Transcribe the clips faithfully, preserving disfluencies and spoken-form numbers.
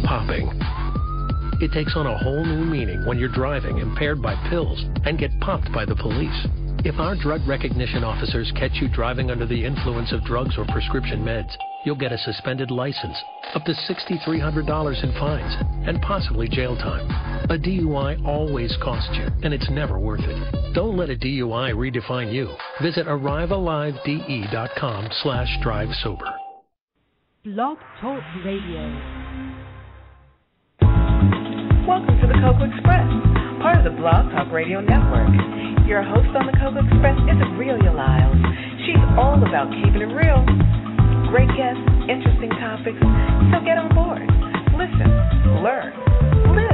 popping. It takes on a whole new meaning when you're driving impaired by pills and get popped by the police. If our drug recognition officers catch you driving under the influence of drugs or prescription meds, you'll get a suspended license, up to six thousand three hundred dollars in fines, and possibly jail time. A D U I always costs you, and it's never worth it. Don't let a D U I redefine you. Visit arrivealive.de.com slash drive sober. Blog Talk Radio. Welcome to the Cocoa Express, part of the Blog Talk Radio Network. Your host on the Cocoa Express is Aurelia Lyles. She's all about keeping it real. Great guests, interesting topics, so get on board. Listen, learn, live.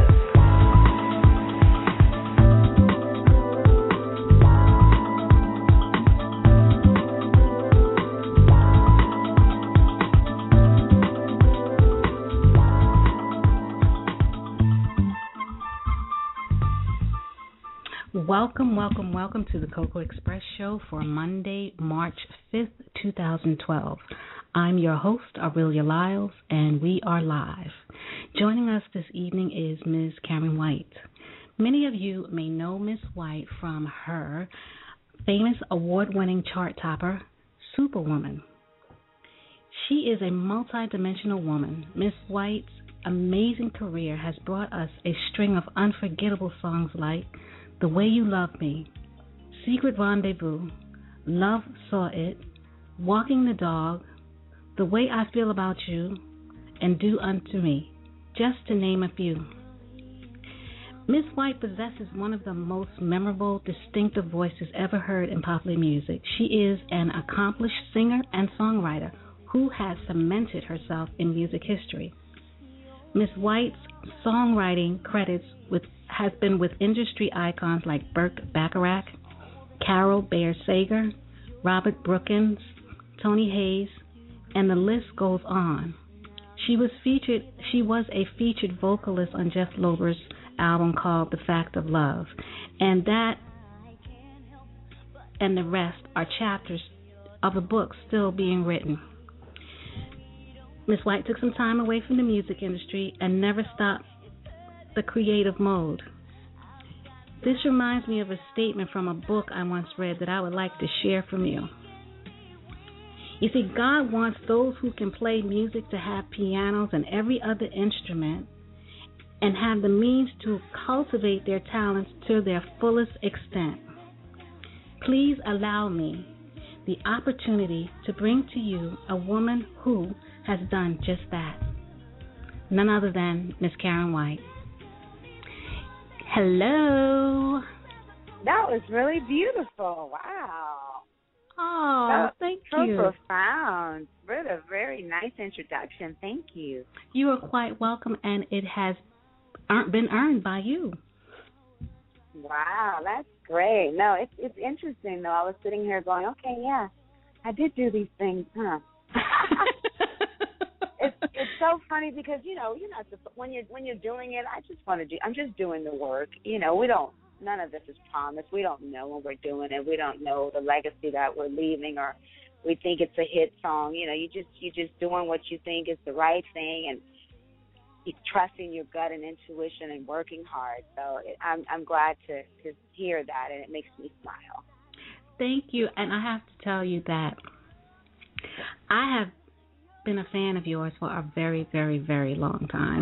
Welcome, welcome, welcome to the Cocoa Express Show for Monday, March fifth, twenty twelve. I'm your host, Aurelia Lyles, and we are live. Joining us this evening is Miz Karen White. Many of you may know Miz White from her famous award-winning chart topper, Superwoman. She is a multi-dimensional woman. Miz White's amazing career has brought us a string of unforgettable songs like The Way You Love Me, Secret Rendezvous, Love Saw It, Walking the Dog, The Way I Feel About You, and Do Unto Me, just to name a few. Miz White possesses one of the most memorable, distinctive voices ever heard in popular music. She is an accomplished singer and songwriter who has cemented herself in music history. Miz White's songwriting credits with has been with industry icons like Burt Bacharach, Carol Bayer Sager, Robert Brookins, Tony Hayes, and the list goes on. She was featured. She was a featured vocalist on Jeff Lober's album called The Fact of Love, and that and the rest are chapters of a book still being written. Miz White took some time away from the music industry and never stopped the creative mode. This reminds me of a statement from a book I once read that I would like to share from you. You see, God wants those who can play music to have pianos and every other instrument and have the means to cultivate their talents to their fullest extent. Please allow me the opportunity to bring to you a woman who has done just that. None other than Miss Karen White. Hello. That was really beautiful. Wow. Oh, thank so you. So profound. What a very nice introduction. Thank you. You are quite welcome, and it has been earned by you. Wow, that's great. No, it's it's interesting, though. I was sitting here going, okay, yeah, I did do these things, huh? It's it's so funny because you know you're not when you're when you're doing it. I just want to do. I'm just doing the work. You know, we don't. None of this is promised. We don't know when we're doing it. We don't know the legacy that we're leaving, or we think it's a hit song. You know, you just you just doing what you think is the right thing, and you trusting your gut and intuition and working hard. So it, I'm I'm glad to to hear that, and it makes me smile. Thank you, and I have to tell you that I have been a fan of yours for a very, very, very long time.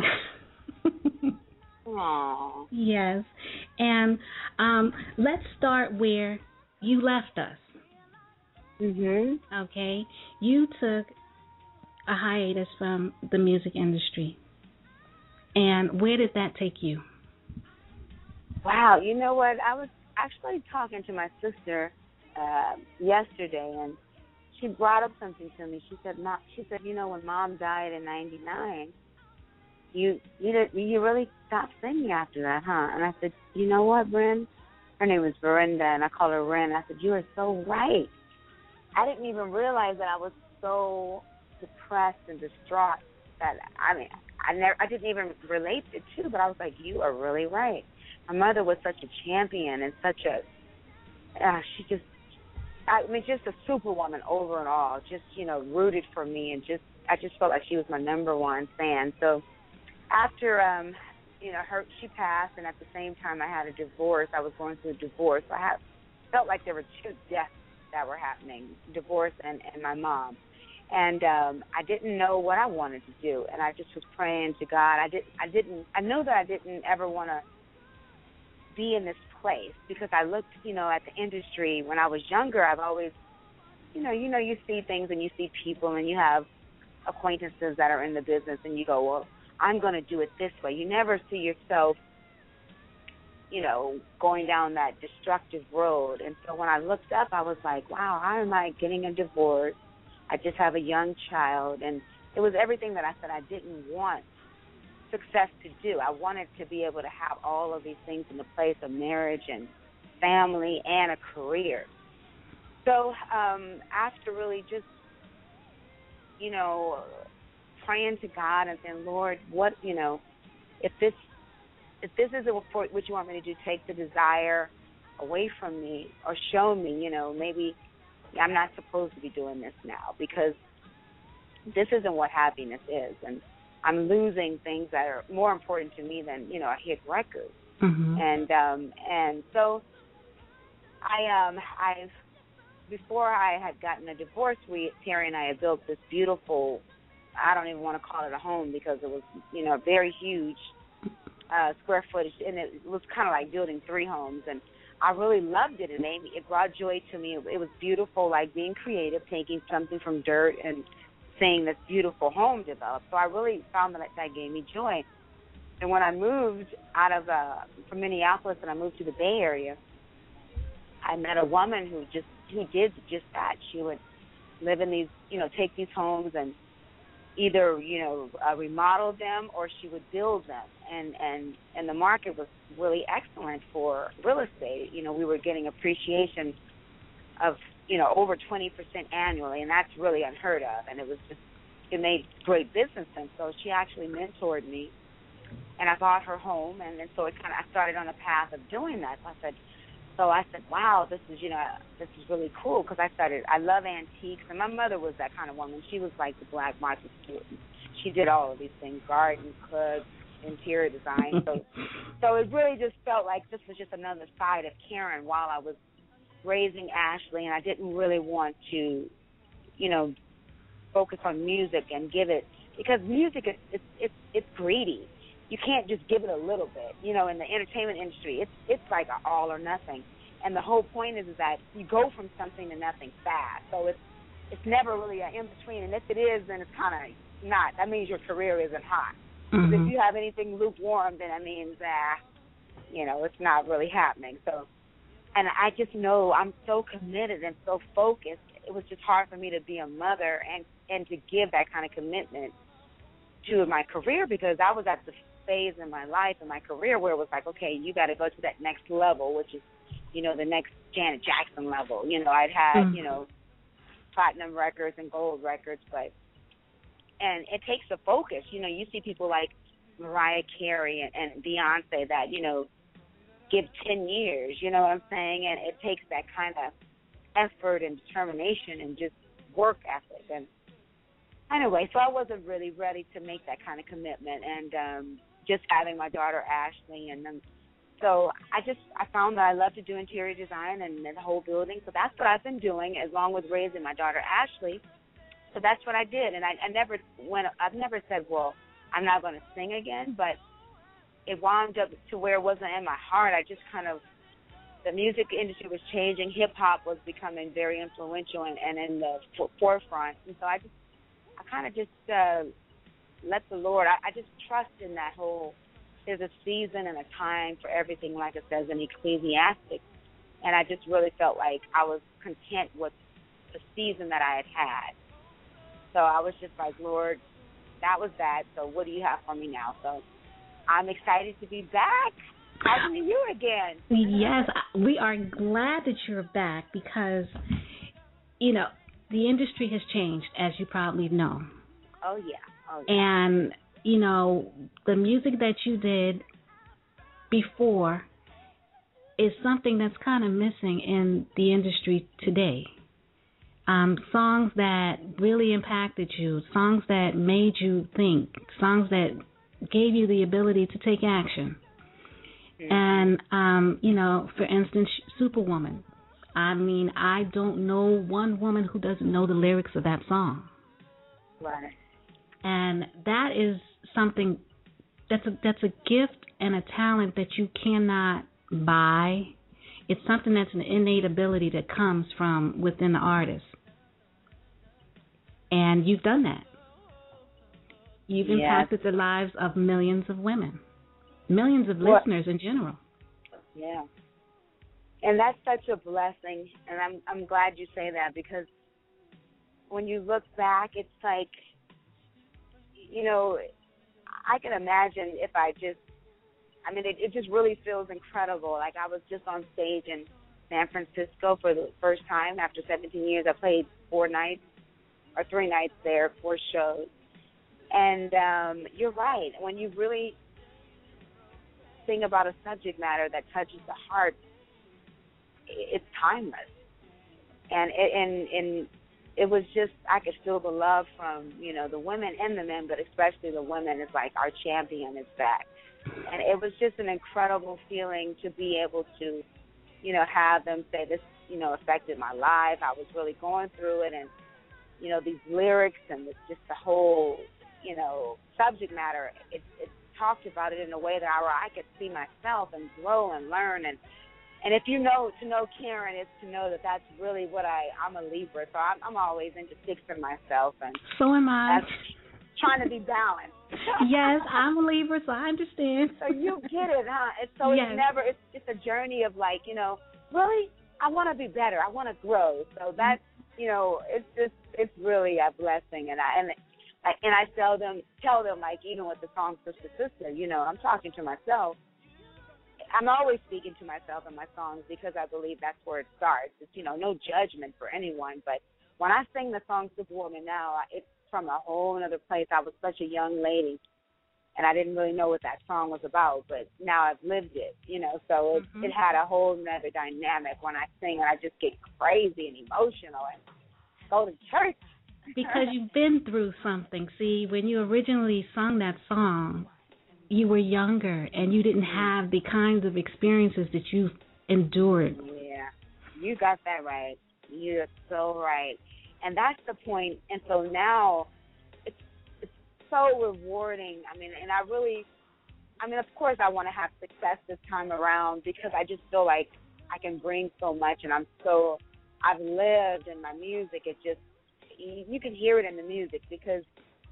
Aww. Yes. And um, let's start where you left us. Mhm. Okay. You took a hiatus from the music industry. And where did that take you? Wow. You know what? I was actually talking to my sister uh, yesterday, and she brought up something to me. She said, "Mom," she said, you know, when Mom died in ninety-nine, you you did, you really stopped singing after that, huh? And I said, you know what, Bryn? Her name was Verinda, and I call her Ren. I said, you are so right. I didn't even realize that I was so depressed and distraught that, I mean, I never, I didn't even relate it to, but I was like, you are really right. My mother was such a champion and such a, uh, she just, I mean, just a superwoman over and all, just, you know, rooted for me, and just, I just felt like she was my number one fan. So after, um, you know, her, she passed, and at the same time I had a divorce. I was going through a divorce. I had, felt like there were two deaths that were happening, divorce and, and my mom. And um, I didn't know what I wanted to do, and I just was praying to God. I didn't, I didn't, I know that I didn't ever want to be in this place because I looked, you know, at the industry when I was younger. I've always, you know, you know, you see things and you see people and you have acquaintances that are in the business, and you go, well, I'm going to do it this way. You never see yourself, you know, going down that destructive road. And so when I looked up, I was like, wow, how am I getting a divorce? I just have a young child. And it was everything that I said I didn't want success to do. I wanted to be able to have all of these things in the place of marriage and family and a career. So um, after really just, you know, praying to God and saying, Lord, what, you know, if this if this isn't what you want me to do, take the desire away from me or show me, you know, maybe I'm not supposed to be doing this now because this isn't what happiness is. And I'm losing things that are more important to me than, you know, a hit record. Mm-hmm. And um, and so I um I before I had gotten a divorce, we Terry and I had built this beautiful, I don't even want to call it a home because it was, you know, very huge uh, square footage, and it was kind of like building three homes. And I really loved it. It made me, it brought joy to me. It, it was beautiful, like being creative, taking something from dirt and seeing this beautiful home develop. So I really found that that gave me joy. And when I moved out of uh, from Minneapolis and I moved to the Bay Area, I met a woman who just who did just that. She would live in these, you know, take these homes and either, you know, uh, remodel them or she would build them. And, and, and the market was really excellent for real estate. You know, we were getting appreciation of, you know, over twenty percent annually, and that's really unheard of. And it was just, it made great business sense. So she actually mentored me, and I bought her home, and then so it kind of, I started on a path of doing that. So I said, So I said, wow, this is, you know, this is really cool because I started, I love antiques, and my mother was that kind of woman. She was like the black Martha Stewart. She did all of these things, garden, clubs, interior design. So so it really just felt like this was just another side of Karen while I was raising Ashley, and I didn't really want to, you know, focus on music and give it, because music is it's it's, it's greedy. You can't just give it a little bit. You know, in the entertainment industry, it's it's like an all or nothing. And the whole point is, is that you go from something to nothing fast. So it's it's never really an in-between. And if it is, then it's kind of not. That means your career isn't hot. Mm-hmm. If you have anything lukewarm, then that means, ah, you know, it's not really happening. So, and I just know I'm so committed and so focused. It was just hard for me to be a mother and, and to give that kind of commitment to my career, because I was at the phase in my life and my career where it was like, okay, you got to go to that next level, which is, you know, the next Janet Jackson level. You know, I'd had, mm-hmm. you know, platinum records and gold records, but, and it takes a focus. You know, you see people like Mariah Carey and, and Beyonce that, you know, give ten years, you know what I'm saying? And it takes that kind of effort and determination and just work ethic. And anyway, so I wasn't really ready to make that kind of commitment. And um, just having my daughter Ashley, and then, so I just, I found that I love to do interior design and the whole building. So that's what I've been doing, along with raising my daughter Ashley. So that's what I did. And I, I never went, I've never said, well, I'm not going to sing again, but it wound up to where it wasn't in my heart. I just kind of, the music industry was changing. Hip-hop was becoming very influential and, and in the f- forefront. And so I just, I kind of just uh, let the Lord, I, I just trust in that whole, there's a season and a time for everything, like it says in Ecclesiastes. And I just really felt like I was content with the season that I had had. So I was just like, Lord, that was that. So what do you have for me now? So I'm excited to be back talking to you again. Yes, we are glad that you're back because, you know, the industry has changed, as you probably know. Oh, yeah. Oh, yeah. And, you know, the music that you did before is something that's kind of missing in the industry today. Um, songs that really impacted you, songs that made you think, songs that gave you the ability to take action. Mm-hmm. And, um, you know, for instance, Superwoman. I mean, I don't know one woman who doesn't know the lyrics of that song. Right. And that is something that's a, that's a gift and a talent that you cannot buy. It's something that's an innate ability that comes from within the artist. And you've done that. You've yes. impacted the lives of millions of women, millions of well, listeners in general. Yeah. And that's such a blessing, and I'm I'm glad you say that, because when you look back, it's like, you know, I can imagine if I just, I mean, it, it just really feels incredible. Like I was just on stage in San Francisco for the first time after seventeen years. I played four nights or three nights there, four shows. And um, you're right. When you really think about a subject matter that touches the heart, it's timeless. And it, and, and it was just, I could feel the love from, you know, the women and the men, but especially the women. It's like our champion is back. And it was just an incredible feeling to be able to, you know, have them say this, you know, affected my life. I was really going through it. And, you know, these lyrics and this, just the whole, you know, subject matter, it, it talked about it in a way that I, where I could see myself and grow and learn. And and if you know, to know Karen is to know that that's really what I, I'm a Libra, so I'm, I'm always into fixing myself. And so am I. That's trying to be balanced. Yes, I'm a Libra, so I understand. So you get it, huh? And so yes. it's never, it's just a journey of like, you know, really, I want to be better. I want to grow. So that's, you know, it's just, it's really a blessing. And I, and I, and I tell them, tell them, like, even with the song Sister Sister, you know, I'm talking to myself. I'm always speaking to myself in my songs because I believe that's where it starts. It's, you know, no judgment for anyone. But when I sing the song Superwoman now, it's from a whole other place. I was such a young lady, and I didn't really know what that song was about. But now I've lived it, you know, so it, mm-hmm. it had a whole other dynamic. When I sing it, I just get crazy and emotional and go to church. Because you've been through something. See, when you originally sung that song, you were younger and you didn't have the kinds of experiences that you endured. Yeah, you got that right. You're so right. And that's the point. And so now it's, it's so rewarding. I mean, and I really, I mean, of course I want to have success this time around because I just feel like I can bring so much, and I'm so, I've lived in my music. It just, you can hear it in the music because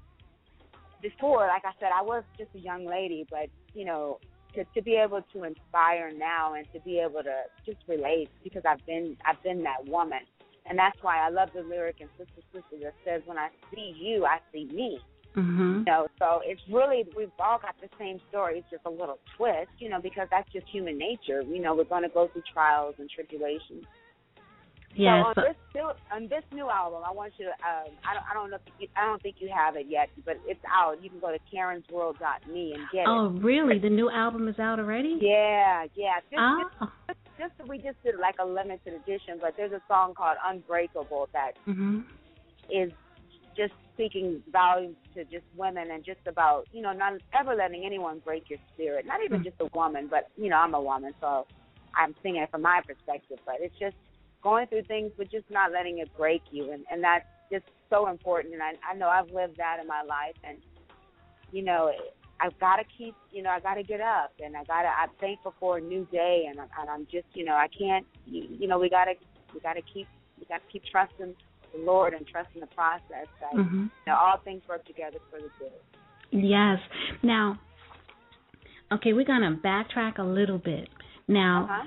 before, like I said, I was just a young lady, but, you know, to, to be able to inspire now and to be able to just relate because I've been I've been that woman. And that's why I love the lyric in Sister Sister that says, when I see you, I see me. Mm-hmm. You know, so it's really, we've all got the same story. It's just a little twist, you know, because that's just human nature. You know, we're going to go through trials and tribulations. Yes. So on this new on this new album, I want you to. Um, I don't. I don't know. If you, I don't think you have it yet, but it's out. You can go to Karens World dot me and get oh, it. Oh, really? The new album is out already? Yeah, yeah. Just, oh. just, just, just we just did like a limited edition, but there's a song called Unbreakable that mm-hmm. is just speaking volumes to just women and just about, you know, not ever letting anyone break your spirit. Not even mm-hmm. just a woman, but you know, I'm a woman, so I'm singing it from my perspective. But it's just going through things, but just not letting it break you. And, and that's just so important. And I, I know I've lived that in my life. And, you know, I've got to keep, you know, I got to get up. And I got to, I'm thankful for a new day. And, and I'm just, you know, I can't, you, you know, we got to, we got to keep, we got to keep trusting the Lord and trusting the process. That, mm-hmm. you know, all things work together for the good. Yes. Now, okay, we're going to backtrack a little bit. Now, uh-huh.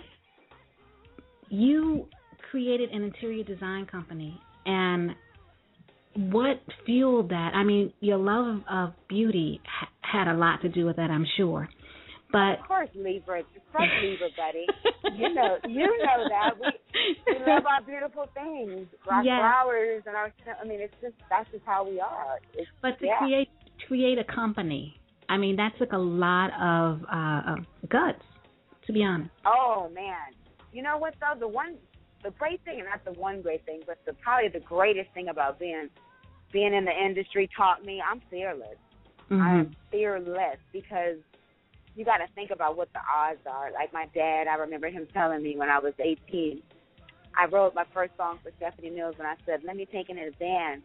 you created an interior design company, and what fueled that? I mean, your love of beauty ha- had a lot to do with that, I'm sure. But of course, Libra, of course, Libra, buddy. You know, you know that we, we love our beautiful things, our yes. flowers, and our. I mean, it's just that's just how we are. It's, but to yeah. create create a company, I mean, that took a lot of, uh, of guts, to be honest. Oh man, you know what though? The one. The great thing, and not the one great thing, but the probably the greatest thing about being being in the industry taught me I'm fearless. Mm-hmm. I am fearless because you got to think about what the odds are. Like my dad, I remember him telling me when I was eighteen, I wrote my first song for Stephanie Mills, and I said, let me take in advance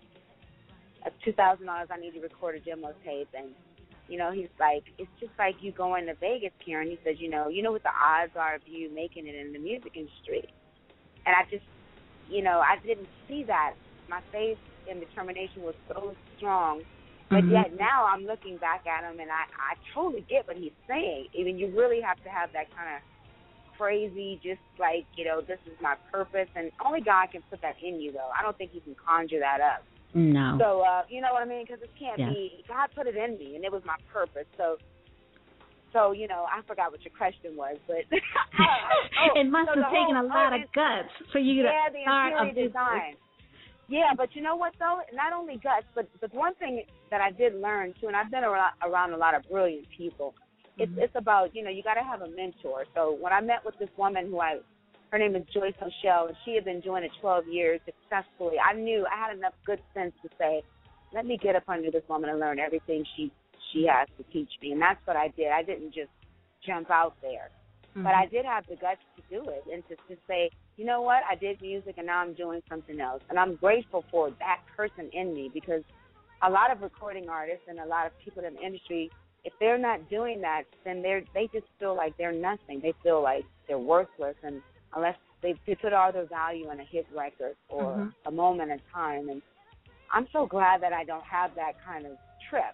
of two thousand dollars I need to record a demo tape. And, you know, he's like, it's just like you going to Vegas, Karen. He says, you know, you know what the odds are of you making it in the music industry. And I just, you know, I didn't see that. My faith and determination was so strong. But mm-hmm. yet now I'm looking back at him, and I, I totally get what he's saying. I mean, you really have to have that kind of crazy, just like, you know, this is my purpose. And only God can put that in you, though. I don't think you can conjure that up. No. So, uh, you know what I mean? Because it can't yes. be, God put it in me, and it was my purpose. So, so you know, I forgot what your question was, but. oh, it must so have taken whole, a lot oh, of guts for you yeah, to the start a interior design. Yeah, but you know what, though? Not only guts, but the one thing that I did learn, too, and I've been around, around a lot of brilliant people, it's, mm-hmm. it's about, you know, you got to have a mentor. So when I met with this woman who I, her name is Joyce O'Shell, and she had been doing it twelve years successfully, I knew I had enough good sense to say, let me get up under this woman and learn everything she, she has to teach me. And that's what I did. I didn't just jump out there. Mm-hmm. But I did have the guts to do it and to, to say, you know what, I did music and now I'm doing something else. And I'm grateful for that person in me because a lot of recording artists and a lot of people in the industry, if they're not doing that, then they're they just feel like they're nothing. They feel like they're worthless, and unless they, they put all their value in a hit record or mm-hmm. a moment in time. And I'm so glad that I don't have that kind of trip.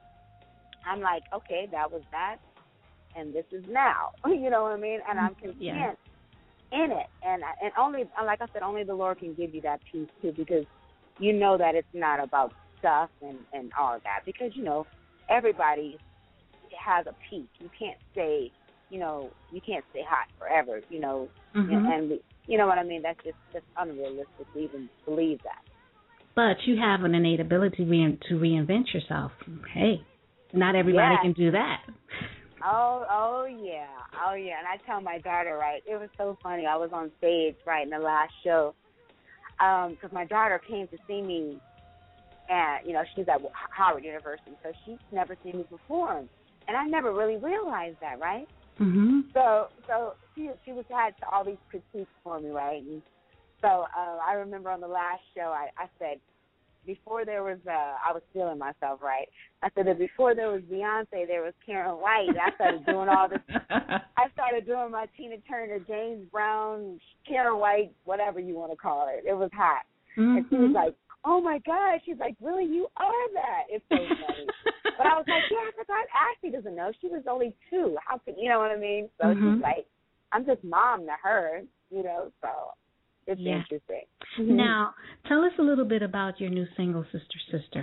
I'm like, okay, that was that, and this is now. You know what I mean? And I'm content yeah. in it. And and only, like I said, only the Lord can give you that peace, too, because you know that it's not about stuff and, and all of that. Because, you know, everybody has a peak. You can't stay, you know, you can't stay hot forever, you know. Mm-hmm. And, and, you know what I mean? That's just that's unrealistic to even believe that. But you have an innate ability to reinvent yourself. Hey, not everybody yeah. can do that. Oh, oh, yeah. Oh, yeah. And I tell my daughter, right, it was so funny. I was on stage, right, in the last show because um, my daughter came to see me, and, you know, she's at Howard University, so she's never seen me perform. And I never really realized that, right? Mm-hmm. So so she, she was had all these critiques for me, right? And so uh, I remember on the last show, I, I said, before there was, uh, I was feeling myself, right? I said that before there was Beyonce, there was Karen White. And I started doing all this. I started doing my Tina Turner, James Brown, Karen White, whatever you want to call it. It was hot. Mm-hmm. And she was like, oh, my God. She's like, really, you are that. It's so funny. But I was like, yeah, I forgot. Ashley doesn't know. She was only two. How could, you know what I mean? So mm-hmm. she's like, I'm just mom to her, you know, so. It's yeah. interesting. Now, tell us a little bit about your new single, Sister, Sister.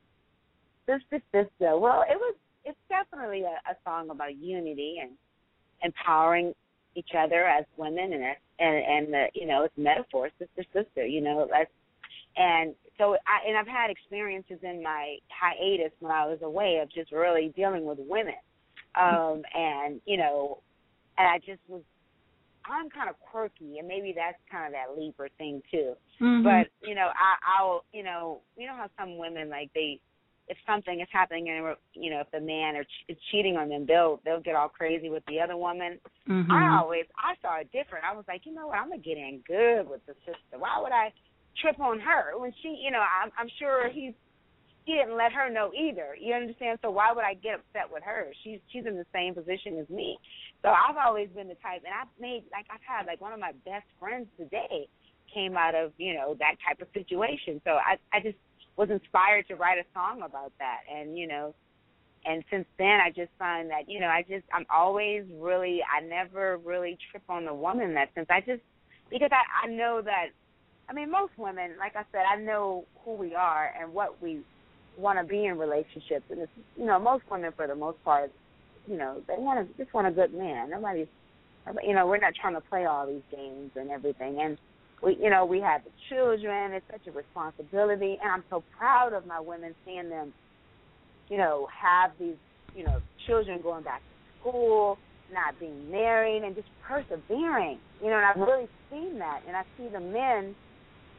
Sister, Sister. Well, it was. It's definitely a, a song about unity and empowering each other as women, and and and the, you know, it's metaphor, sister, sister. You know, let's. And so, I, and I've had experiences in my hiatus when I was away of just really dealing with women, um, and you know, and I just was. I'm kind of quirky, and maybe that's kind of that Libra thing too. Mm-hmm. But you know, I, I'll, you know, you know how some women like they, if something is happening, and you know, if the man are ch- is cheating on them, they'll they'll get all crazy with the other woman. Mm-hmm. I always, I saw it different. I was like, you know what, I'm gonna get in good with the sister. Why would I trip on her when she, you know, I'm, I'm sure he's. He didn't let her know either. You understand? So why would I get upset with her? She's she's in the same position as me. So I've always been the type, and I've made, like, I've had, like, one of my best friends today came out of, you know, that type of situation. So I, I just was inspired to write a song about that. And, you know, and since then I just find that, you know, I just, I'm always really, I never really trip on the woman in that sense. I just, because I, I know that, I mean, most women, like I said, I know who we are and what we want to be in relationships. And, it's, you know, most women, for the most part, you know, they want to just want a good man. Nobody's, you know, we're not trying to play all these games and everything. And we, you know, we have the children. It's such a responsibility, and I'm so proud of my women, seeing them, you know, have these, you know, children going back to school, not being married, and just persevering. You know, and I've really seen that, and I see the men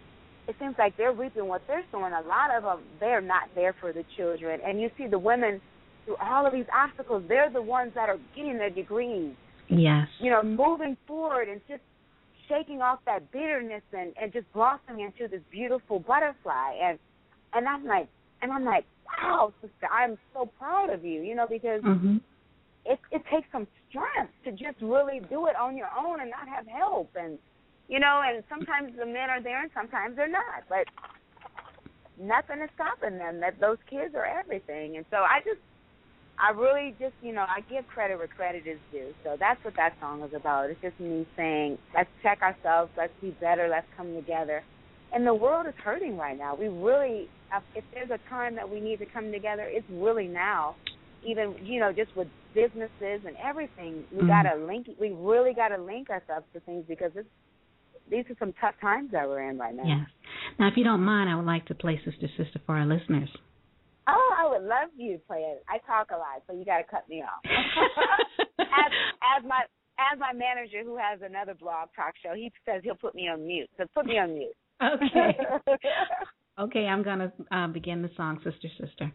it seems like they're reaping what they're sowing. A lot of them, they're not there for the children. And you see the women through all of these obstacles, they're the ones that are getting their degrees. Yes. You know, moving forward and just shaking off that bitterness and, and just blossoming into this beautiful butterfly. And and I'm like, and I'm like, wow, sister, I'm so proud of you, you know, because mm-hmm. it, it takes some strength to just really do it on your own and not have help. And, you know, and sometimes the men are there and sometimes they're not. But nothing is stopping them. That those kids are everything. And so I just, I really just, you know, I give credit where credit is due. So that's what that song is about. It's just me saying, let's check ourselves, let's be better, let's come together. And the world is hurting right now. We really, if there's a time that we need to come together, it's really now. Even, you know, just with businesses and everything, we mm-hmm. got to link, we really got to link ourselves to things because it's, these are some tough times that we're in right now. Yes. Now, if you don't mind, I would like to play Sister Sister for our listeners. Oh, I would love you to play it. I talk a lot, so you got to cut me off. as, as my as my manager, who has another blog talk show, he says he'll put me on mute. So put me on mute. Okay. Okay, I'm going to uh, begin the song, Sister Sister.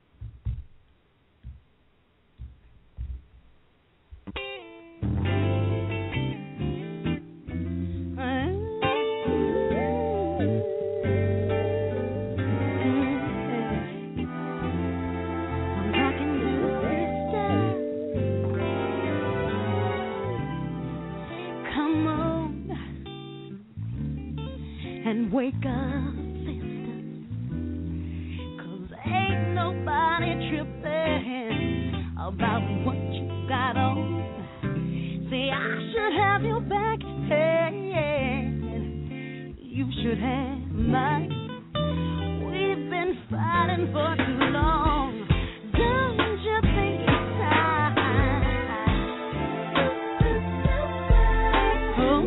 And wake up, sisters, 'cause ain't nobody tripping about what you got on. See, I should have your back, hey, you should have mine. We've been fighting for too long. Don't you think it's time? Oh,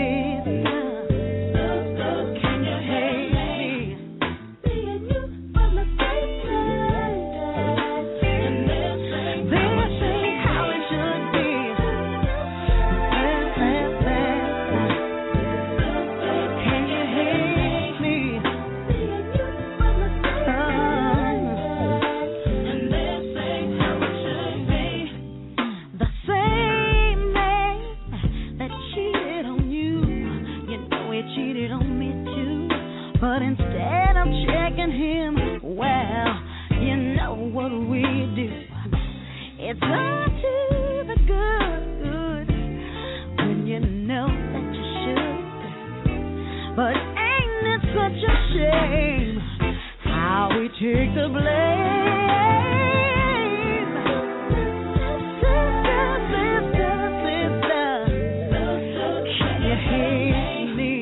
but instead of checking him, well, you know what we do. It's on to the good, good, when you know that you should. But ain't it such a shame how we take the blame? Sister, sister, sister, can you hear me?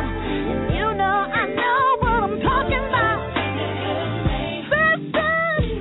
Sister,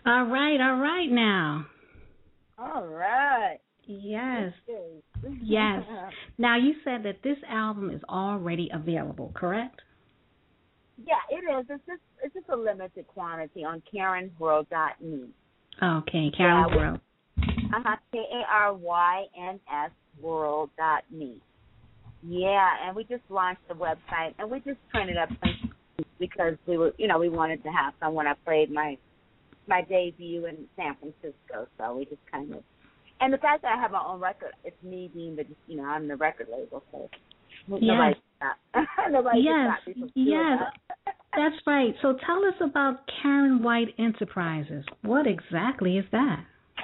All right, all right now. All right. Yes. Yes. Now, you said that this album is already available, correct? Yeah, it is. It's just it's just a limited quantity on Karen's World dot me. Okay, Karen's yeah, World. Uh-huh, K A R Y N S World dot me. Yeah, and we just launched the website, and we just printed up some because we were, you know, we wanted to have some when I played my my debut in San Francisco, so we just kind of, and the fact that I have my own record, it's me being the, you know, I'm the record label, so yes. nobody stop. nobody yes, stop me from yes, that. That's right. So tell us about Karen White Enterprises. What exactly is that?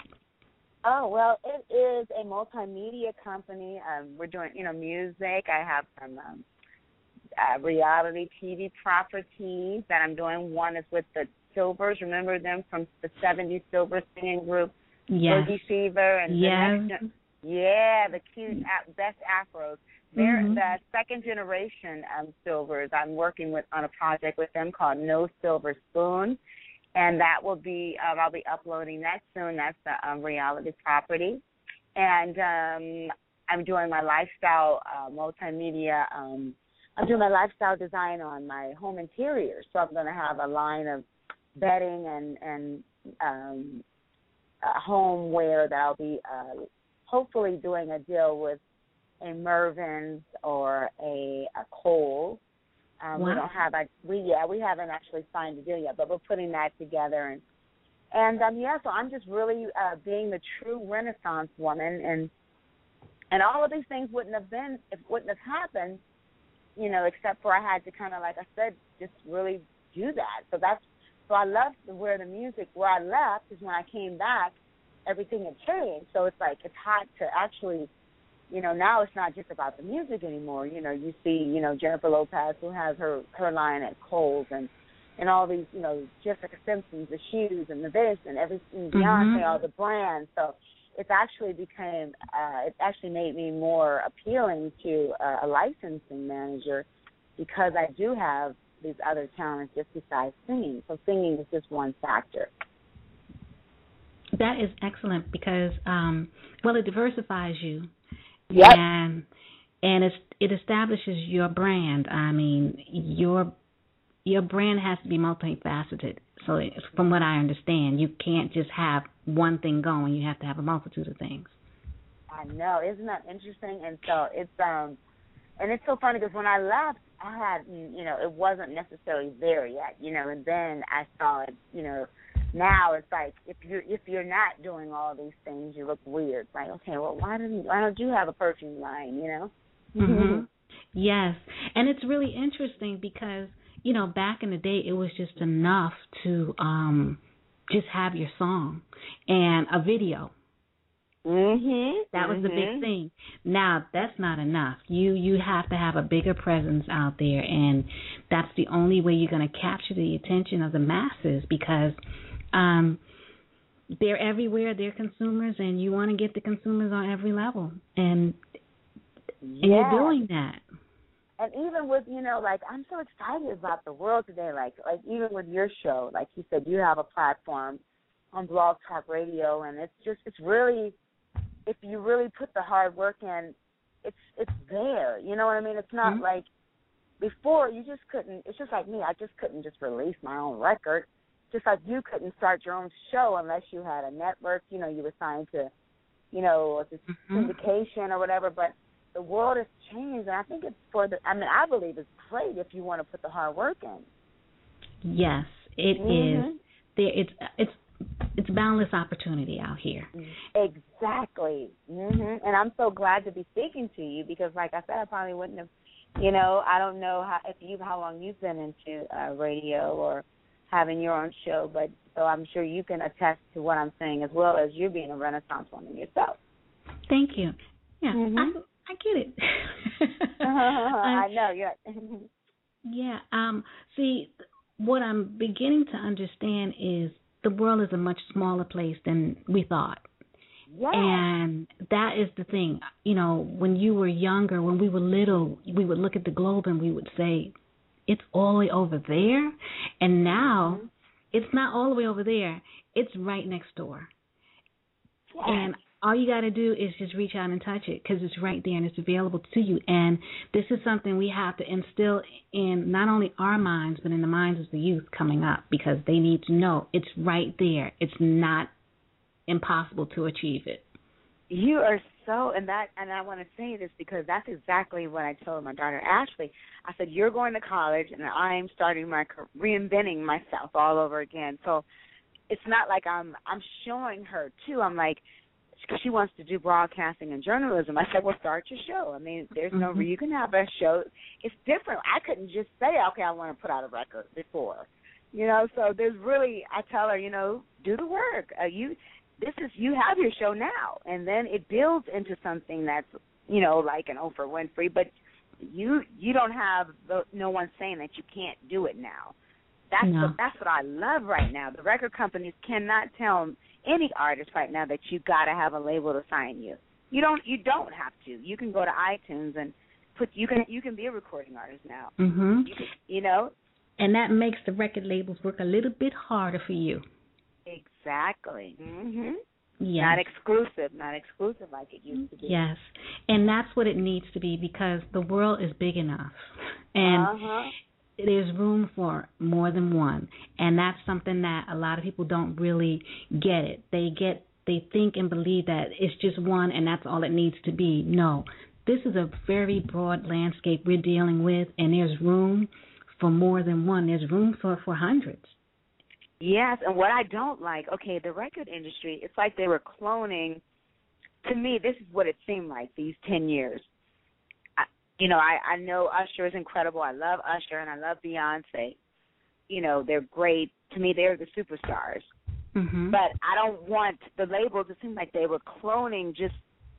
Oh, well, it is a multimedia company. Um, we're doing, you know, music. I have some um, uh, reality T V properties that I'm doing. One is with the Silvers. Remember them from the seventies Silver singing group? Yes. Boogie Fever. And yes. the next, yeah, the cute, best afros. They're mm-hmm. the second generation um, Silvers. I'm working with on a project with them called No Silver Spoon. And that will be, uh, I'll be uploading that soon. That's the um, reality property. And um, I'm doing my lifestyle uh, multimedia. Um, I'm doing my lifestyle design on my home interior. So I'm going to have a line of bedding and, and um, uh, homeware that I'll be uh, hopefully doing a deal with a Mervyn's or a, a Kohl's. Um, wow. We don't have a we yeah we haven't actually signed a deal yet, but we're putting that together and and um, yeah. So I'm just really uh, being the true Renaissance woman, and and all of these things wouldn't have been if wouldn't have happened, you know, except for I had to kind of, like I said, just really do that. So that's so I love where the music where I left is when I came back, everything had changed. So it's like it's hot to actually. You know, now it's not just about the music anymore. You know, you see, you know, Jennifer Lopez, who has her, her line at Kohl's, and, and all these, you know, Jessica Simpson's, the shoes and the this and everything, Beyonce, mm-hmm. all the brands. So it's actually became, uh, it actually made me more appealing to uh, a licensing manager because I do have these other talents just besides singing. So singing is just one factor. That is excellent because, um, well, it diversifies you. Yep. And and it's, it establishes your brand. I mean, your your brand has to be multifaceted. So it, from what I understand, you can't just have one thing going. You have to have a multitude of things. I know. Isn't that interesting? And so it's um, and it's so funny because when I left, I had, you know, it wasn't necessarily there yet, you know, and then I saw it, you know. Now it's like if you're if you're not doing all these things, you look weird. Like, okay, well, why didn't why don't you have a perfume line? You know. Mm-hmm. Yes, and it's really interesting because you know back in the day it was just enough to um, just have your song and a video. Mhm. That was mm-hmm. the big thing. Now that's not enough. You you have to have a bigger presence out there, and that's the only way you're going to capture the attention of the masses because. Um, they're everywhere. They're consumers, and you want to get the consumers on every level, and, and yeah. you're doing that. And even with, you know, like I'm so excited about the world today. Like, like even with your show, like you said, you have a platform on Blog Talk Radio, and it's just, it's really, if you really put the hard work in, it's it's there. You know what I mean? It's not mm-hmm. like before. You just couldn't. It's just like me. I just couldn't just release my own record. Just like you couldn't start your own show unless you had a network, you know, you were signed to, you know, this mm-hmm. syndication or whatever. But the world has changed, and I think it's for the, I mean, I believe it's great if you want to put the hard work in. Yes, it mm-hmm. is. There, it's it's it's boundless opportunity out here. Exactly. Mm-hmm. And I'm so glad to be speaking to you because, like I said, I probably wouldn't have, you know, I don't know how if you how long you've been into uh, radio or having your own show, but so I'm sure you can attest to what I'm saying as well as you being a Renaissance woman yourself. Thank you. Yeah, mm-hmm. I, I get it. uh, I know. Yeah. yeah. Um. See, what I'm beginning to understand is the world is a much smaller place than we thought. Yeah. And that is the thing. You know, when you were younger, when we were little, we would look at the globe and we would say, it's all the way over there. And now mm-hmm. it's not all the way over there. it's right next door. Yes. And all you got to do is just reach out and touch it because it's right there and it's available to you. And this is something we have to instill in not only our minds, but in the minds of the youth coming up, because they need to know it's right there. It's not impossible to achieve it. You are so, and that, and I want to say this because that's exactly what I told my daughter Ashley. I said, you're going to college, and I'm starting my, reinventing myself all over again. So it's not like I'm, I'm showing her, too. I'm like, because she wants to do broadcasting and journalism. I said, well, start your show. I mean, there's no, mm-hmm. you can have a show. It's different. I couldn't just say, okay, I want to put out a record before. You know, so there's really, I tell her, you know, do the work. Uh, you, this is, you have your show now. And then it builds into something that's, you know, like an Oprah Winfrey, but you you don't have the, no one saying that you can't do it now. That's no. what, that's what I love right now. The record companies cannot tell any artist right now that you got to have a label to sign you. You don't. You don't have to. You can go to iTunes and put. You can. You can be a recording artist now. Mm-hmm. You, can, you know. And that makes the record labels work a little bit harder for you. Exactly. Mm-hmm. Yes. Not exclusive. Not exclusive like it used to be. Yes, and that's what it needs to be because the world is big enough, and. Uh-huh. There's room for more than one, and that's something that a lot of people don't really get it. They get, they think and believe that it's just one and that's all it needs to be. No, this is a very broad landscape we're dealing with, and there's room for more than one. There's room for, for hundreds. Yes, and what I don't like, okay, the record industry, it's like they were cloning. To me, this is what it seemed like these ten years. You know, I, I know Usher is incredible. I love Usher and I love Beyonce. You know, they're great. To me, they're the superstars. Mm-hmm. But I don't want the labels. It seems like they were cloning just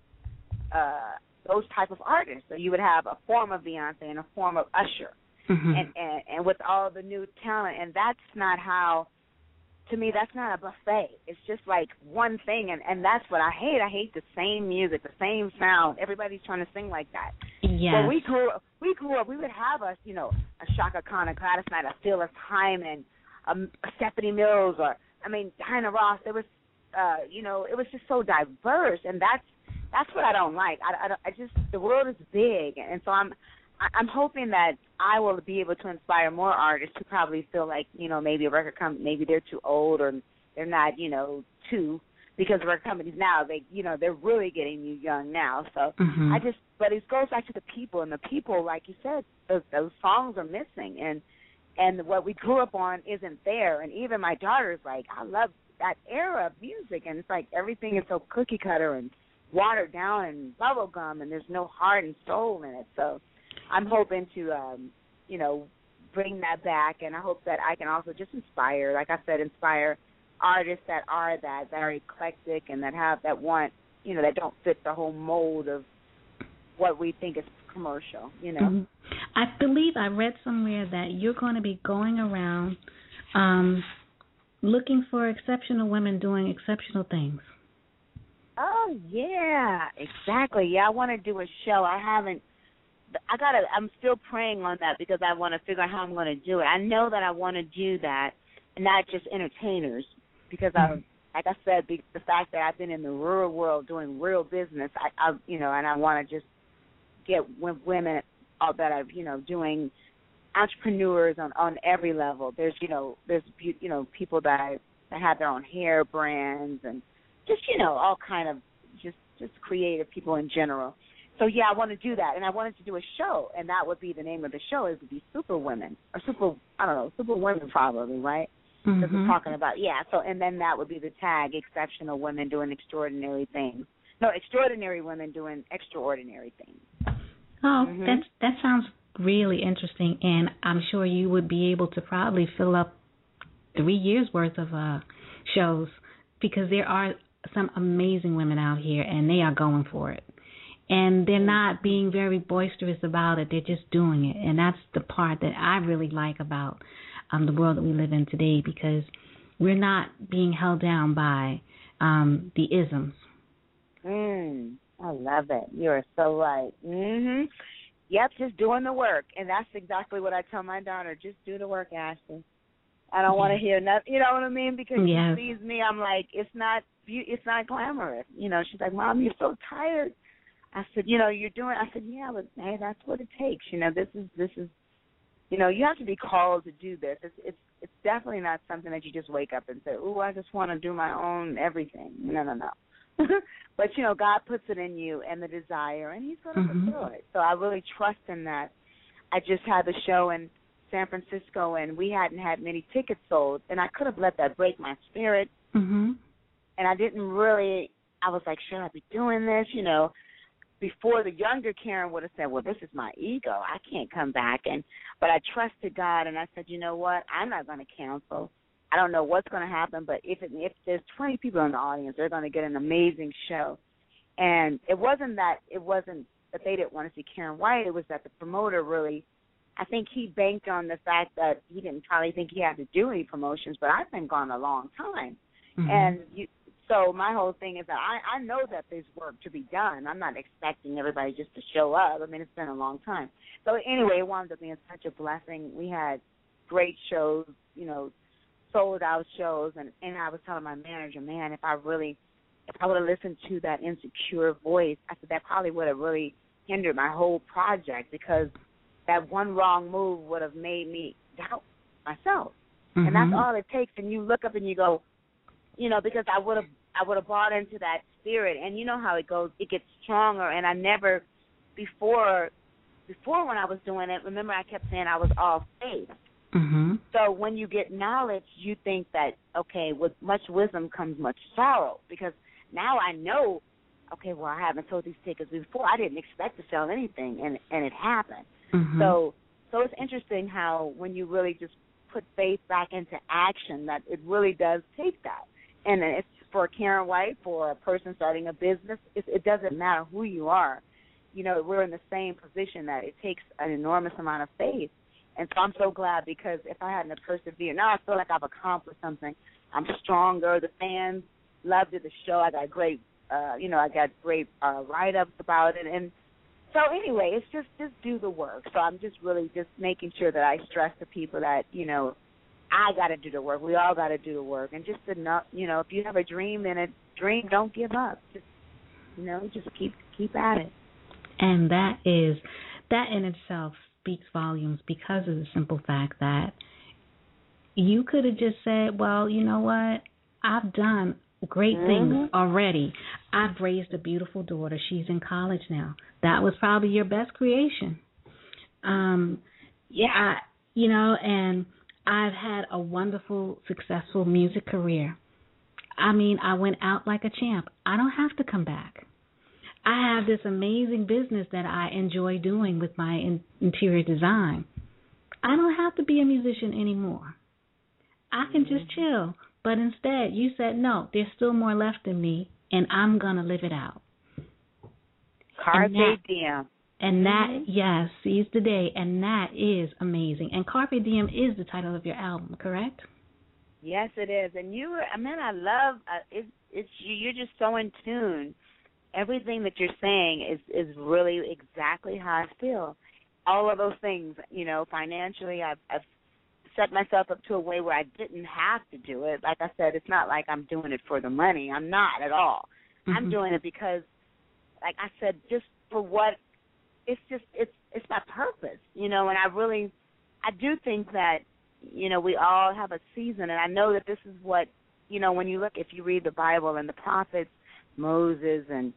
uh, those type of artists. So you would have a form of Beyonce and a form of Usher, mm-hmm. and, and and with all the new talent. And that's not how. To me, that's not a buffet. It's just like one thing, and, and that's what I hate. I hate the same music, the same sound. Everybody's trying to sing like that. Yes. Well, we grew up, we grew up, we would have us, you know, a Shaka Khan, a Gladys Knight, a Phyllis Hyman, um, a Stephanie Mills, or, I mean, Diana Ross. There was, uh, you know, it was just so diverse, and that's that's what I don't like. I, I, I just, the world is big, and so I'm, I'm hoping that I will be able to inspire more artists who probably feel like, you know, maybe a record company, maybe they're too old or they're not, you know, too, because record companies now, they, you know, they're really getting you young now. So mm-hmm. I just, but it goes back to the people, and the people, like you said, those, those songs are missing, and and what we grew up on isn't there. And even my daughter's like, I love that era of music, and it's like everything is so cookie cutter and watered down and bubble gum, and there's no heart and soul in it. So I'm hoping to, um, you know, bring that back, and I hope that I can also just inspire, like I said, inspire artists that are that, that are eclectic and that have, that want, you know, that don't fit the whole mold of what we think is commercial, you know. Mm-hmm. I believe I read somewhere that you're going to be going around um, looking for exceptional women doing exceptional things. Oh, yeah, exactly. Yeah, I want to do a show. I haven't. I gotta. I'm still praying on that because I want to figure out how I'm going to do it. I know that I want to do that, and not just entertainers, because mm-hmm. I, like I said, the, the fact that I've been in the rural world doing real business, I, I you know, and I want to just get women that are, you know, doing entrepreneurs on, on every level. There's, you know, there's, you know, people that that have their own hair brands and just, you know, all kind of just just creative people in general. So, yeah, I want to do that, and I wanted to do a show, and that would be the name of the show. It would be Super Women, or Super, I don't know, Super Women probably, right? Mm-hmm. Because we're talking about, yeah, so, and then that would be the tag, Exceptional Women Doing Extraordinary Things. No, Extraordinary Women Doing Extraordinary Things. Oh, mm-hmm. that that sounds really interesting, and I'm sure you would be able to probably fill up three years' worth of uh, shows, because there are some amazing women out here, and they are going for it. And they're not being very boisterous about it. They're just doing it. And that's the part that I really like about um, the world that we live in today, because we're not being held down by um, the isms. Mm, I love it. You're so right. Mm-hmm. Yep, just doing the work. And that's exactly what I tell my daughter. Just do the work, Ashley. I don't want to hear nothing. You know what I mean? Because yes. she sees me, I'm like, it's not, it's not glamorous. You know, she's like, Mom, you're so tired. I said, you know, you're doing. I said, yeah, but hey, that's what it takes. You know, this is this is, you know, you have to be called to do this. It's it's it's definitely not something that you just wake up and say, oh, I just want to do my own everything. No, no, no. But you know, God puts it in you and the desire, and He's going to mm-hmm. fulfill it. So I really trust in that. I just had the show in San Francisco, and we hadn't had many tickets sold, and I could have let that break my spirit. Mm-hmm. And I didn't really. I was like, should I be doing this? You know. Before, the younger Karen would have said, well, this is my ego. I can't come back. And But I trusted God, and I said, you know what? I'm not going to cancel. I don't know what's going to happen, but if it, if there's twenty people in the audience, they're going to get an amazing show. And it wasn't that it wasn't that they didn't want to see Karen White. It was that the promoter really, I think he banked on the fact that he didn't probably think he had to do any promotions, but I've been gone a long time. Mm-hmm. And you So my whole thing is that I, I know that there's work to be done. I'm not expecting everybody just to show up. I mean, it's been a long time. So anyway, it wound up being such a blessing. We had great shows, you know, sold-out shows, and, and I was telling my manager, man, if I really, if I would have listened to that insecure voice, I said that probably would have really hindered my whole project, because that one wrong move would have made me doubt myself. Mm-hmm. And that's all it takes. And you look up and you go, you know, because I would have I would have bought into that spirit, and you know how it goes. It gets stronger, and I never, before, before when I was doing it, remember I kept saying I was all faith. Mm-hmm. So when you get knowledge, you think that, okay, with much wisdom comes much sorrow, because now I know, okay, well, I haven't sold these tickets before. I didn't expect to sell anything, and, and it happened. Mm-hmm. So so it's interesting how when you really just put faith back into action, that it really does take that. And it's for Karen White, for a person starting a business, it, it doesn't matter who you are. You know, we're in the same position that it takes an enormous amount of faith. And so I'm so glad, because if I hadn't persevered, now I feel like I've accomplished something. I'm stronger. The fans loved it, the show. I got great, uh, you know, I got great uh, write-ups about it. And so anyway, it's just, just do the work. So I'm just really just making sure that I stress to people that, you know, I got to do the work. We all got to do the work. And just to know, you know, if you have a dream and a dream, don't give up. Just, you know, just keep keep at it. And that is, that in itself speaks volumes, because of the simple fact that you could have just said, well, you know what, I've done great mm-hmm. things already. I've raised a beautiful daughter. She's in college now. That was probably your best creation. Um, yeah. I, you know, and I've had a wonderful, successful music career. I mean, I went out like a champ. I don't have to come back. I have this amazing business that I enjoy doing with my in- interior design. I don't have to be a musician anymore. I can just chill. But instead, you said, no, there's still more left in me, and I'm going to live it out. Carpe diem. And that, yes, seize the day, and that is amazing. And Carpe Diem is the title of your album, correct? Yes, it is. And you, I mean, I love uh, it. It's you. You're just so in tune. Everything that you're saying is is really exactly how I feel. All of those things, you know, financially, I've, I've set myself up to a way where I didn't have to do it. Like I said, it's not like I'm doing it for the money. I'm not at all. Mm-hmm. I'm doing it because, like I said, just for what. It's just, it's it's my purpose, you know, and I really, I do think that, you know, we all have a season, and I know that this is what, you know, when you look, if you read the Bible and the prophets, Moses and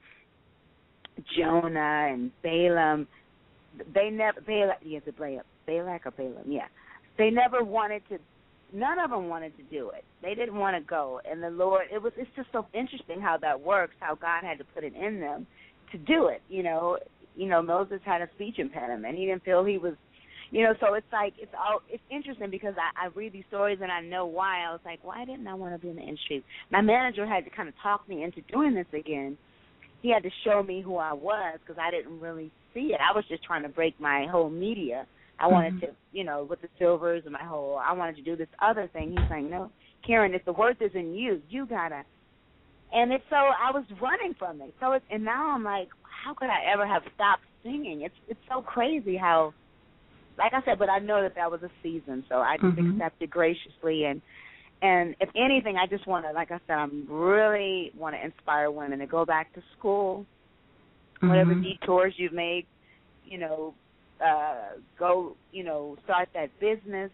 Jonah and Balaam, they never, Balak, yes, it Balak, Balak or Balaam, yeah, they never wanted to, none of them wanted to do it. They didn't want to go, and the Lord, it was, it's just so interesting how that works, how God had to put it in them to do it, you know. You know, Moses had a speech impediment. He didn't feel he was, you know, so it's like, it's all, it's interesting because I, I read these stories and I know why. I was like, why didn't I want to be in the industry? My manager had to kind of talk me into doing this again. He had to show me who I was, because I didn't really see it. I was just trying to break my whole media. I wanted mm-hmm. to, you know, with the Silvers and my whole, I wanted to do this other thing. He's like, no, Karen, if the worth is in you, you got to. And it's so, I was running from it. So it's, and now I'm like, how could I ever have stopped singing? It's it's so crazy how like I said, but I know that that was a season, so I just Mm-hmm. accepted graciously. And and if anything, I just want to, like I said, I'm really want to inspire women to go back to school, Mm-hmm. whatever detours you've made, you know, uh, go, you know, start that business.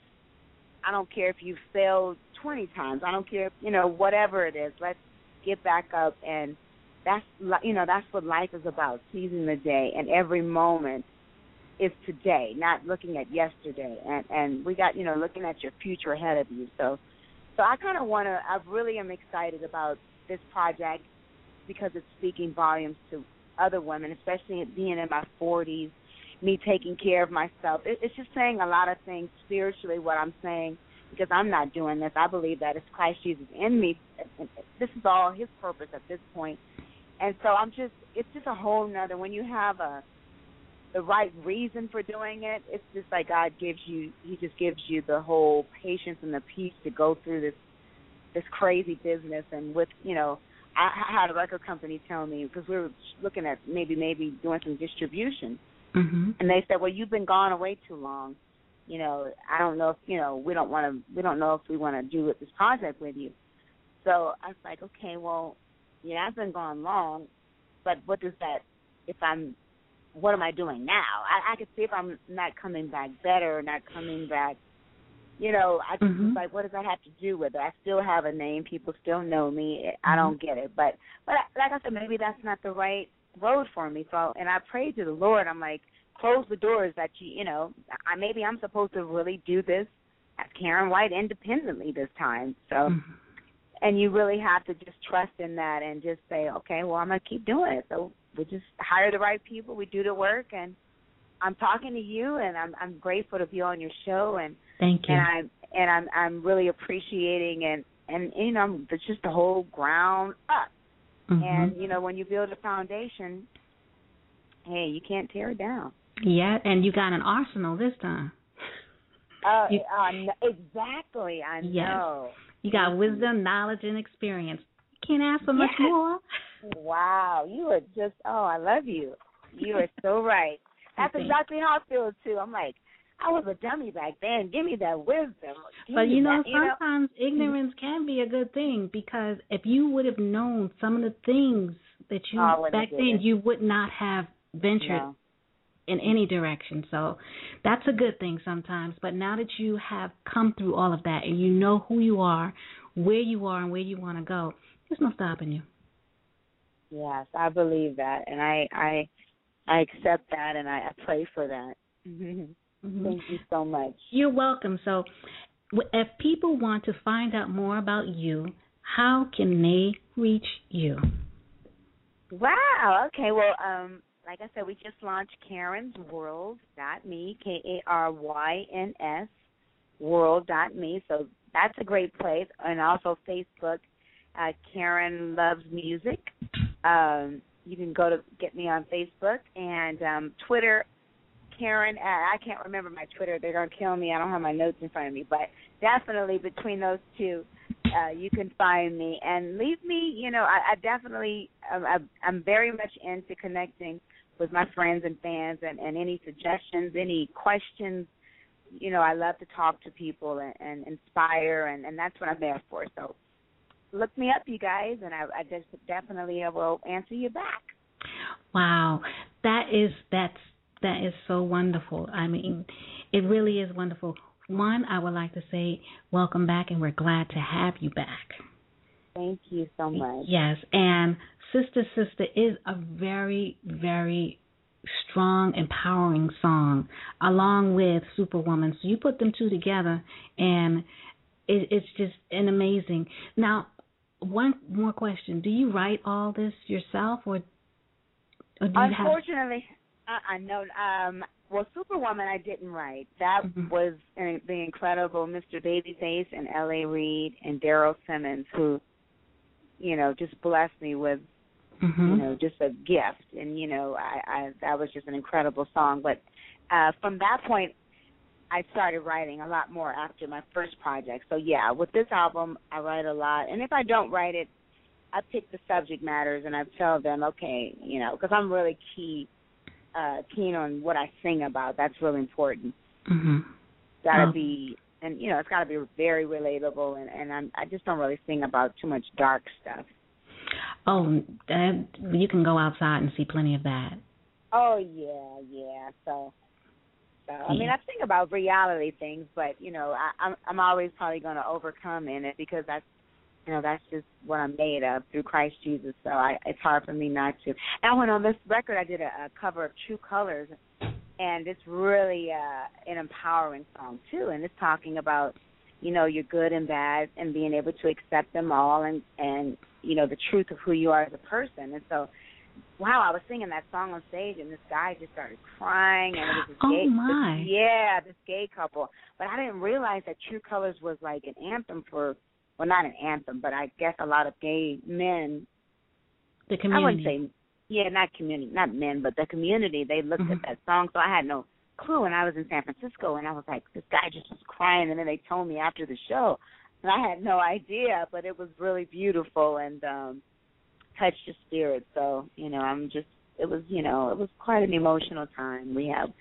I don't care if you failed twenty times. I don't care, if, you know, whatever it is. Let's get back up, and that's, you know, that's what life is about, seizing the day, and every moment is today, not looking at yesterday. And, and we got, you know, looking at your future ahead of you. So, so I kind of want to, I really am excited about this project because it's speaking volumes to other women, especially being in my forties, me taking care of myself. It, it's just saying a lot of things spiritually, what I'm saying, because I'm not doing this. I believe that it's Christ Jesus in me. This is all his purpose at this point. And so I'm just, it's just a whole nother, when you have a, the right reason for doing it, it's just like God gives you, he just gives you the whole patience and the peace to go through this, this crazy business. And with, you know, I, I had a record company tell me, because we were looking at maybe, maybe doing some distribution. Mm-hmm. And they said, well, you've been gone away too long. You know, I don't know if, you know, we don't want to, we don't know if we want to do this project with you. So I was like, okay, well, yeah, I've been gone long, but what does that, if I'm, what am I doing now? I, I could see if I'm not coming back better, not coming back, you know, I just Mm-hmm. was like, what does that have to do with it? I still have a name. People still know me. I Mm-hmm. don't get it. But, but like I said, maybe that's not the right road for me. So, and I prayed to the Lord. I'm like, close the doors that you, you know, I, maybe I'm supposed to really do this as Karen White independently this time. So, Mm-hmm. and you really have to just trust in that and just say, okay, well, I'm going to keep doing it. So we just hire the right people. We do the work, and I'm talking to you, and I'm I'm grateful to be on your show, and Thank you. and I'm and I'm I'm really appreciating and and you know it's just the whole ground up. Mm-hmm. And you know when you build a foundation, hey, you can't tear it down. Yeah, and you got an arsenal this time. Uh, You- uh, n- exactly, I Yes. know. You got wisdom, knowledge, and experience. Can't ask for much Yes. more. Wow, you are just, oh, I love you. You are so right. That's Thank exactly how I feel, too. I'm like, I was a dummy back then. Give me that wisdom. Give But me you know, that, you know? sometimes ignorance can be a good thing, because if you would have known some of the things that you Oh, I wouldn't back have then, did it. you would not have ventured No. in any direction. So that's a good thing sometimes. But now that you have come through all of that and you know who you are, where you are, and where you want to go, there's no stopping you. Yes, I believe that, and I I, I accept that, and I, I pray for that. Mm-hmm. Thank you so much. You're welcome. So w- if people want to find out more about you, how can they reach you? Wow. Okay. Well, um, like I said, we just launched Karen's World dot me, K A R Y N S, World dot me. So that's a great place. And also Facebook, uh, Karen Loves Music. Um, you can go to get me on Facebook, and um, Twitter, Karen. Uh, I can't remember my Twitter. They're gonna kill me. I don't have my notes in front of me, but definitely between those two, uh, you can find me and leave me. You know, I, I definitely, um, I, I'm very much into connecting with my friends and fans, and, and any suggestions, any questions. You know, I love to talk to people and, and inspire, and, and that's what I'm there for. So look me up, you guys, and I, I just definitely will answer you back. Wow, that is that's that is so wonderful. I mean, it really is wonderful. One, I would like to say welcome back, and we're glad to have you back. Thank you so much. Yes, and Sister Sister is a very, very strong, empowering song, along with Superwoman. So you put them two together, and it, it's just an amazing. Now, one more question: do you write all this yourself, or, or do you have? Unfortunately, I, I know. Um, well, Superwoman, I didn't write. That Mhm. was an, the incredible Mister Babyface and L A. Reid and Daryl Simmons, who, you know, just blessed me with, Mm-hmm. you know, just a gift. And, you know, I, I that was just an incredible song. But uh, from that point, I started writing a lot more after my first project. So, yeah, with this album, I write a lot. And if I don't write it, I pick the subject matters and I tell them, okay, you know, because I'm really key, uh, keen on what I sing about. That's really important. Mm-hmm. Gotta oh. be, and you know, it's gotta be very relatable. And and I'm, I just don't really sing about too much dark stuff. Oh, that, you can go outside and see plenty of that. Oh yeah, yeah. So, so I yeah. mean, I think about reality things, but you know, I, I'm I'm always probably going to overcome in it because that's, you know, that's just what I'm made of through Christ Jesus. So I, it's hard for me not to. And when on this record, I did a, a cover of True Colors, and it's really uh, an empowering song too. And it's talking about, you know, your good and bad, and being able to accept them all, and and you know, the truth of who you are as a person. And so, wow, I was singing that song on stage, and this guy just started crying, and it was this oh gay, my, this, yeah, this gay couple. But I didn't realize that True Colors was like an anthem for, well, not an anthem, but I guess a lot of gay men. The community. I wouldn't say, yeah, not community, not men, but the community. They looked mm-hmm. at that song, so I had no clue. And I was in San Francisco, and I was like, this guy just was crying, and then they told me after the show, and I had no idea, but it was really beautiful and um, touched the spirit. So, you know, I'm just, it was, you know, it was quite an emotional time we have.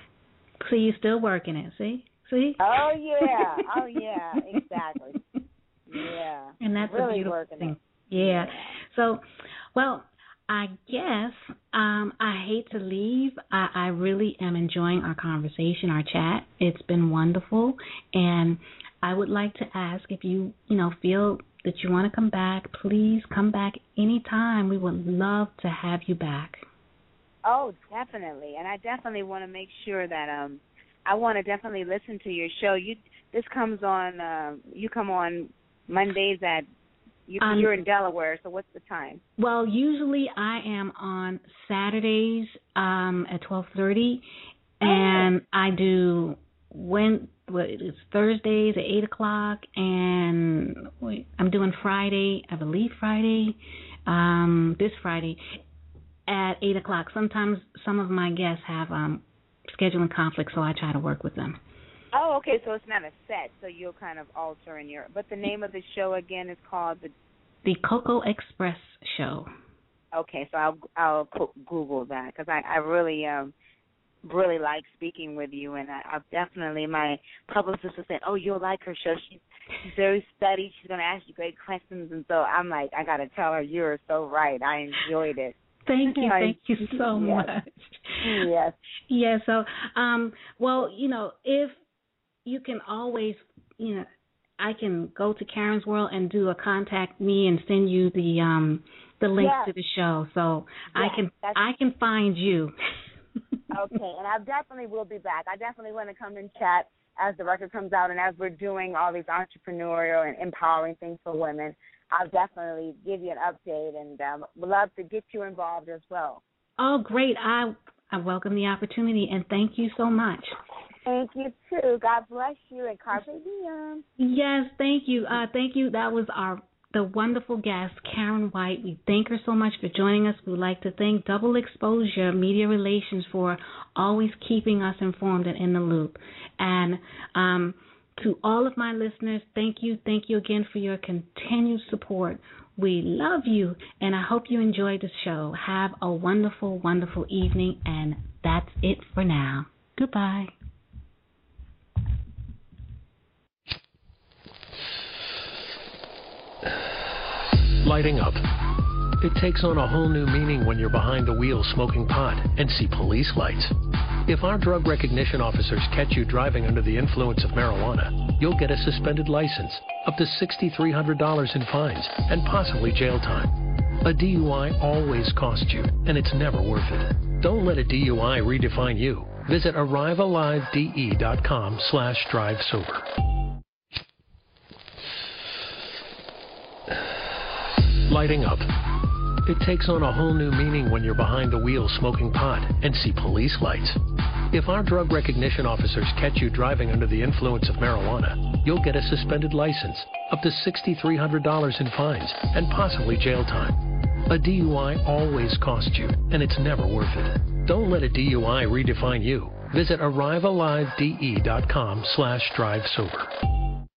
So you're still working it, see? See? Oh, yeah. Oh, yeah, exactly. Yeah. And that's really a beautiful working thing. it. Yeah. yeah. So, well, I guess um, I hate to leave. I, I really am enjoying our conversation, our chat. It's been wonderful. And I would like to ask if you, you know, feel that you want to come back, please come back anytime. We would love to have you back. Oh, definitely. And I definitely want to make sure that um, I want to definitely listen to your show. You This comes on, uh, you come on Mondays at, you, um, you're in Delaware, so what's the time? Well, usually I am on Saturdays um, at twelve thirty, and oh. I do when well, it's Thursdays at eight o'clock, and wait, I'm doing Friday, I believe Friday, um, this Friday at eight o'clock. Sometimes some of my guests have um, scheduling conflicts, so I try to work with them. Oh, okay, so it's not a set, so you'll kind of alter in your, but the name of the show again is called the... The Coco Express Show. Okay, so I'll I'll Google that, because I, I really um really like speaking with you, and I, I'll definitely, my publicist was saying, oh, you'll like her show. She's, she's very studied. She's going to ask you great questions, and so I'm like, I got to tell her, you're so right. I enjoyed it. Thank you. Thank you so yes. much. Yes. Yeah, so, um, well, you know, if you can always, you know, I can go to Karen's World and do a contact me and send you the um the link yes. to the show, so yes, I can I can find you. Okay, and I definitely will be back. I definitely want to come and chat as the record comes out, and as we're doing all these entrepreneurial and empowering things for women. I'll definitely give you an update, and um, would love to get you involved as well. Oh, great! I I welcome the opportunity, and thank you so much. Thank you, too. God bless you, and carpe diem. Yes, thank you. Uh, thank you. That was our the wonderful guest, Karen White. We thank her so much for joining us. We'd like to thank Double Exposure Media Relations for always keeping us informed and in the loop. And um, to all of my listeners, thank you. Thank you again for your continued support. We love you, and I hope you enjoyed the show. Have a wonderful, wonderful evening, and that's it for now. Goodbye. Lighting up. It takes on a whole new meaning when you're behind the wheel smoking pot and see police lights. If our drug recognition officers catch you driving under the influence of marijuana, you'll get a suspended license, up to six thousand three hundred dollars in fines, and possibly jail time. A D U I always costs you, and it's never worth it. Don't let a D U I redefine you. Visit arrive alive d e dot com slash drive sober. Lighting up. It takes on a whole new meaning when you're behind the wheel smoking pot and see police lights. If our drug recognition officers catch you driving under the influence of marijuana, you'll get a suspended license, up to six thousand three hundred dollars in fines, and possibly jail time. A D U I always costs you, and it's never worth it. Don't let a D U I redefine you. Visit arrive alive d e dot com slash drive sober.